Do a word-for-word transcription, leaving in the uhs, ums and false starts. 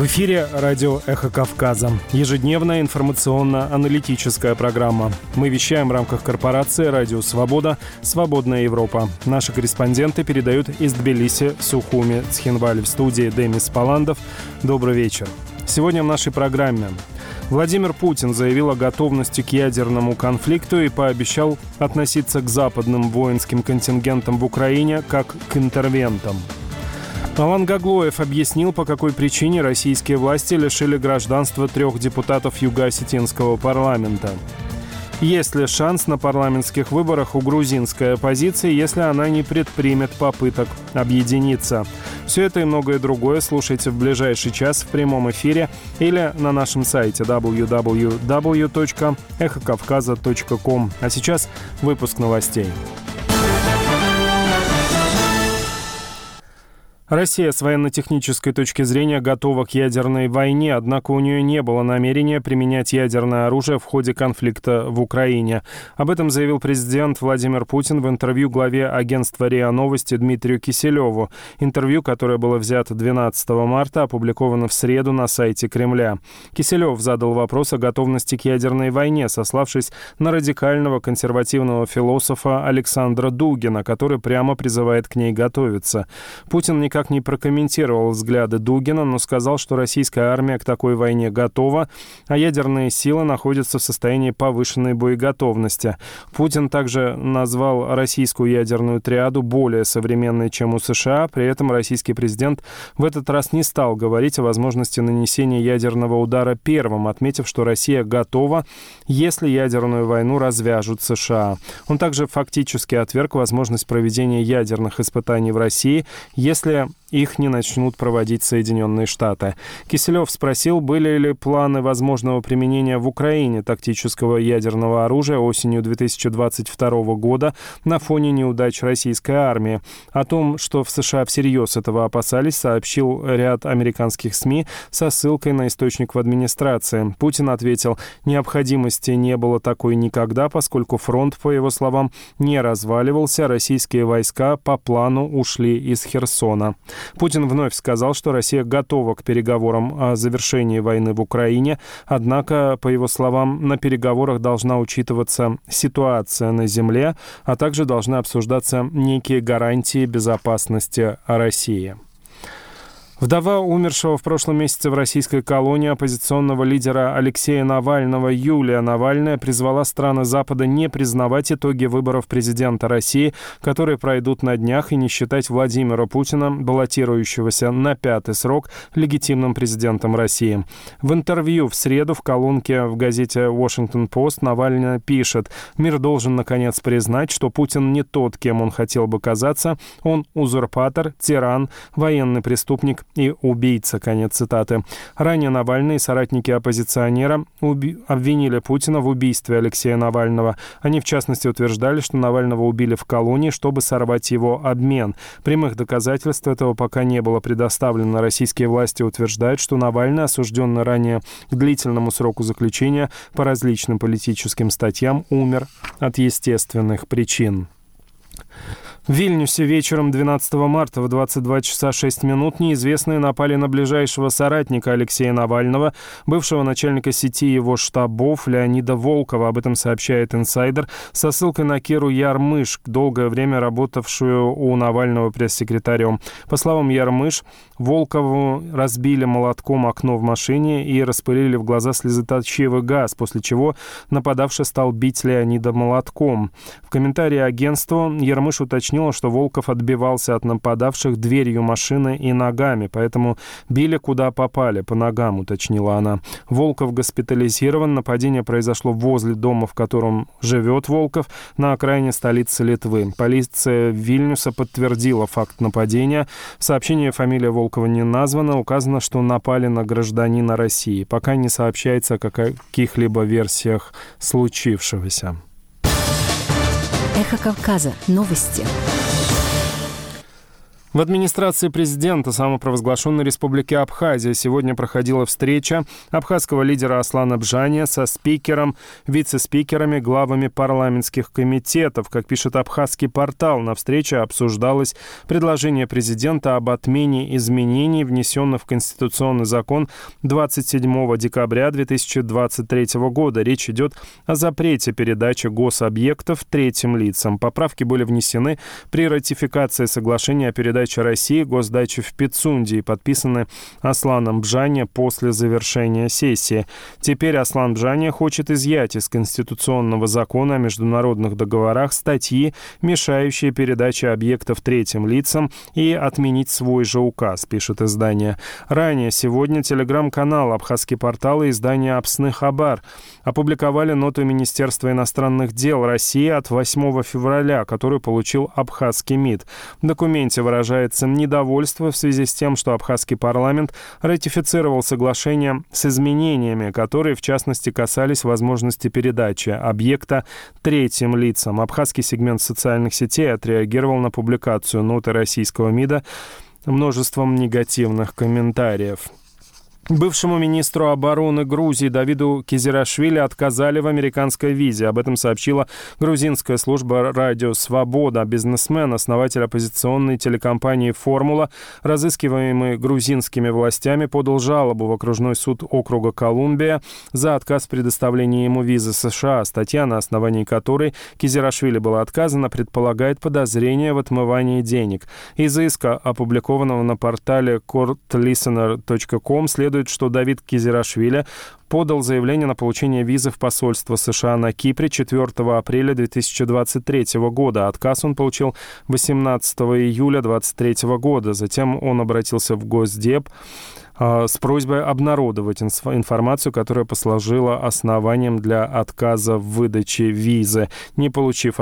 эфире радио «Эхо Кавказа». Ежедневная информационно-аналитическая программа. Мы вещаем в рамках корпорации «Радио Свобода», «Свободная Европа». Наши корреспонденты передают из Тбилиси, Сухуми, Цхинваль. В студии Демис Паландов. Добрый вечер. Сегодня в нашей программе Владимир Путин заявил о готовности к ядерному конфликту и пообещал относиться к западным воинским контингентам в Украине как к интервентам. Алан Гаглоев объяснил, по какой причине российские власти лишили гражданства трех депутатов Юго-Осетинского парламента. Есть ли шанс на парламентских выборах у грузинской оппозиции, если она не предпримет попыток объединиться? Все это и многое другое слушайте в ближайший час в прямом эфире или на нашем сайте дабл ю дабл ю дабл ю точка эхо кавказа точка ком. А сейчас выпуск новостей. Россия с военно-технической точки зрения готова к ядерной войне, однако у нее не было намерения применять ядерное оружие в ходе конфликта в Украине. Об этом заявил президент Владимир Путин в интервью главе агентства РИА Новости Дмитрию Киселеву. Интервью, которое было взято двенадцатого марта, опубликовано в среду на сайте Кремля. Киселев задал вопрос о готовности к ядерной войне, сославшись на радикального консервативного философа Александра Дугина, который прямо призывает к ней готовиться. Путин никак Никак не прокомментировал взгляды Дугина, но сказал, что российская армия к такой войне готова, а ядерные силы находятся в состоянии повышенной боеготовности. Путин также назвал российскую ядерную триаду более современной, чем у США. При этом российский президент в этот раз не стал говорить о возможности нанесения ядерного удара первым, отметив, что Россия готова, если ядерную войну развяжут США. Он также фактически отверг возможность проведения ядерных испытаний в России, если их не начнут проводить Соединенные Штаты. Киселев спросил, были ли планы возможного применения в Украине тактического ядерного оружия осенью две тысячи двадцать второго года на фоне неудач российской армии. О том, что в США всерьез этого опасались, сообщил ряд американских СМИ со ссылкой на источник в администрации. Путин ответил, необходимости не было такой никогда, поскольку фронт, по его словам, не разваливался, российские войска по плану ушли из Херсона. Путин вновь сказал, что Россия готова к переговорам о завершении войны в Украине, однако, по его словам, на переговорах должна учитываться ситуация на земле, а также должны обсуждаться некие гарантии безопасности России. Вдова умершего в прошлом месяце в российской колонии оппозиционного лидера Алексея Навального Юлия Навальная призвала страны Запада не признавать итоги выборов президента России, которые пройдут на днях, и не считать Владимира Путина, баллотирующегося на пятый срок, легитимным президентом России. В интервью в среду в колонке в газете «Вашингтон-Пост» Навальная пишет: «Мир должен, наконец, признать, что Путин не тот, кем он хотел бы казаться. Он узурпатор, тиран, военный преступник и убийца». Конец цитаты. Ранее Навальный и соратники оппозиционера уби- обвинили Путина в убийстве Алексея Навального. Они, в частности, утверждали, что Навального убили в колонии, чтобы сорвать его обмен. Прямых доказательств этого пока не было предоставлено. Российские власти утверждают, что Навальный, осужденный ранее к длительному сроку заключения по различным политическим статьям, умер от естественных причин. В Вильнюсе вечером двенадцатого марта в двадцать два часа шесть минут неизвестные напали на ближайшего соратника Алексея Навального, бывшего начальника сети его штабов Леонида Волкова. Об этом сообщает «Инсайдер» со ссылкой на Киру Ярмыш, долгое время работавшую у Навального пресс-секретарем. По словам Ярмыш, Волкову разбили молотком окно в машине и распылили в глаза слезоточивый газ, после чего нападавший стал бить Леонида молотком. В комментарии агентству Ярмыш уточнил, что Волков отбивался от нападавших дверью машины и ногами, поэтому били куда попали, по ногам, уточнила она. Волков госпитализирован. Нападение произошло возле дома, в котором живет Волков, на окраине столицы Литвы. Полиция Вильнюса подтвердила факт нападения. В сообщении фамилия Волкова не названа. Указано, что напали на гражданина России. Пока не сообщается о каких-либо версиях случившегося. Эхо Кавказа. Новости. В администрации президента самопровозглашенной республики Абхазия сегодня проходила встреча абхазского лидера Аслана Бжания со спикером, вице-спикерами, главами парламентских комитетов. Как пишет абхазский портал, на встрече обсуждалось предложение президента об отмене изменений, внесенных в Конституционный закон двадцать седьмого декабря две тысячи двадцать третьего года. Речь идет о запрете передачи гособъектов третьим лицам. Поправки были внесены при ратификации соглашения о передаче России госдачи в Пицунде, подписаны Асланом Бжания после завершения сессии. Теперь Аслан Бжания хочет изъять из Конституционного закона о международных договорах статьи, мешающие передаче объектов третьим лицам, и отменить свой же указ, пишет издание. Ранее сегодня телеграм-канал, абхазский портал и издание «Апсны Хабар» опубликовали ноту Министерства иностранных дел России от восьмого февраля, которую получил абхазский МИД. В документе выражается недовольство в связи с тем, что абхазский парламент ратифицировал соглашение с изменениями, которые, в частности, касались возможности передачи объекта третьим лицам. Абхазский сегмент социальных сетей отреагировал на публикацию ноты российского МИДа множеством негативных комментариев. Бывшему министру обороны Грузии Давиду Кизирашвили отказали в американской визе. Об этом сообщила грузинская служба «Радио Свобода». Бизнесмен, основатель оппозиционной телекомпании «Формула», разыскиваемый грузинскими властями, подал жалобу в окружной суд округа Колумбия за отказ в предоставлении ему визы США. Статья, на основании которой Кизирашвили было отказано, предполагает подозрение в отмывании денег. Из иска, опубликованного на портале корт листенер точка ком, следует, что Давид Кизирашвили подал заявление на получение визы в посольство США на Кипре четвёртого апреля две тысячи двадцать третьего года. Отказ он получил восемнадцатого июля две тысячи двадцать третьего года. Затем он обратился в Госдеп э, с просьбой обнародовать инф- информацию, которая послужила основанием для отказа в выдаче визы. Не получив